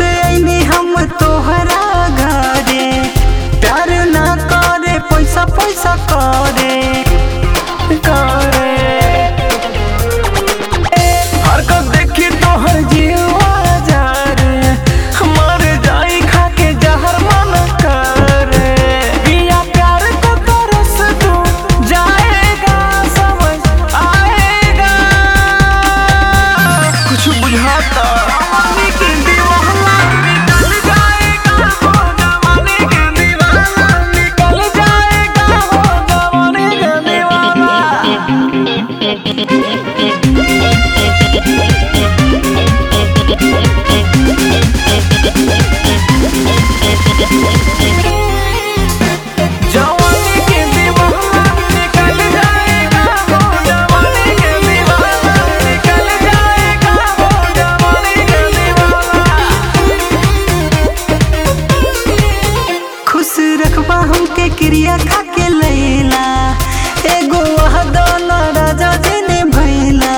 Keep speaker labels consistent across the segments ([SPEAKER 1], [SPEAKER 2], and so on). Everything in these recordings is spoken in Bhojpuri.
[SPEAKER 1] आईनी हम तोहरा घरे, प्यार ना करे पैसा पैसा करे करे। हरकत देखी तोहर जीवा जा रे, मर जाई खा के जहर मन करे। बिया प्यार को तरस तू जाएगा, समझ आएगा। कुछ बुझाता जवानी के दीवाना निकल जाएगा, हो जवानी के दीवाना निकल जाएगा, हो जवानी के दीवाना। जवानी के दीवाना निकल जाएगा, हो जवानी के दीवाना निकल जाएगा, हो जवानी के दीवाना। खुश रखबा हमके क्रिया खा के लैला, एगो वहदो न राजा जी ने भैला।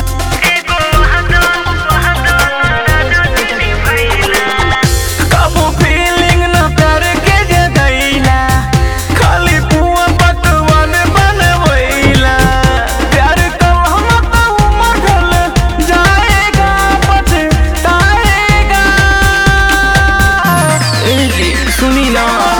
[SPEAKER 1] कबो फीलिंग न प्यार के जदैला, खाली पुआ पकवान बनवैला। प्यार कलम तो उमर ढल जाएगा, पछताएगा। ए जी सुनी ना।